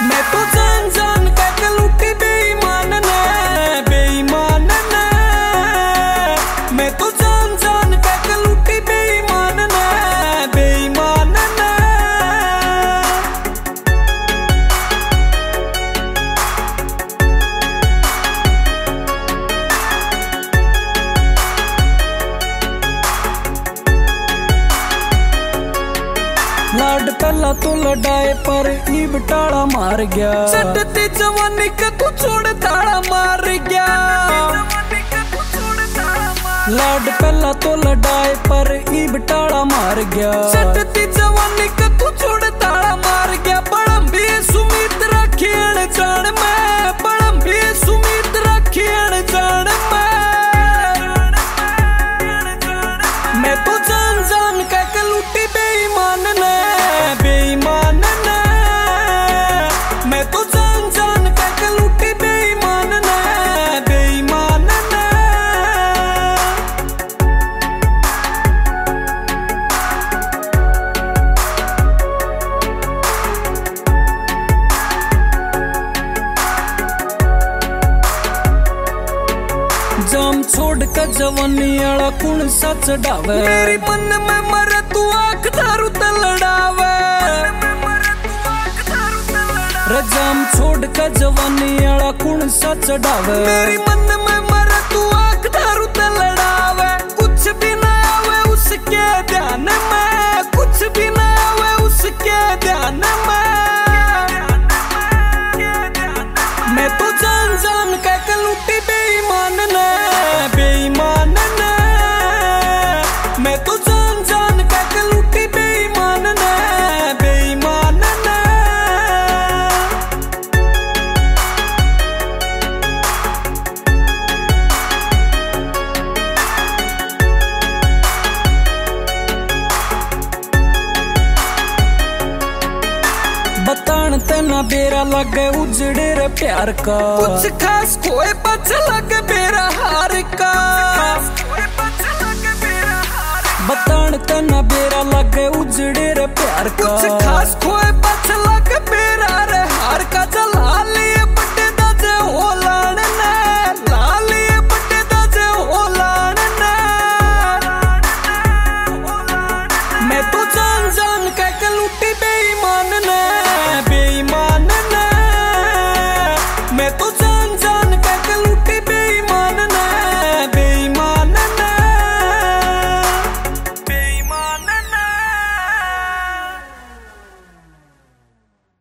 मैं तो जान जान के लूटी बेईमान ने, बेईमान ने। मैं तो जान जान के लूटी बेईमान ने, बेईमान ने। लाड पहला तो लड़ाए पर ई बटाला मार गया, चढ़ती जवानी का तू छोड़ ताड़ा मार गया। लाड पहला तो लड़ाए पर ई बटाला मार गया, चढ़ती जवानी का तू छोड़ ताड़ा मार गया। बड़म भी सुमित रखियन जान मैं, बड़म भी सुमित रखियन जान मैं तो जान जान के लूटी बेईमान ने, बेईमान ने। मैं तो जान जान के लूटी बेईमान ने, बेईमान ने। जाम छोड़ के जवानी आला कुण सा चढ़ावे, मेरी मन में मरे तू आंख दारू ते लड़ावे। जाम छोड़ के जवानी आला कुण सा चढ़ावे, मेरी मन में मरे तू आंख दारू ते लड़ावे। कुछ भी ना आवे उसके ध्यान में, कुछ भी ना आवे उसके ध्यान में। मैं तो जान जान के लूटी बेईमान ने, बेईमान ने। मैं तो जान जान के लूटी बेईमान ने, बेईमान ने। बतान तेना बेरा लगे उजड़े रे प्यार का, कुछ खास खोए पछ लगे बेरा हार का। बतान तेना बेरा लगे उजड़े रे प्यार का, कुछ खास खोए पछ लगे बेरा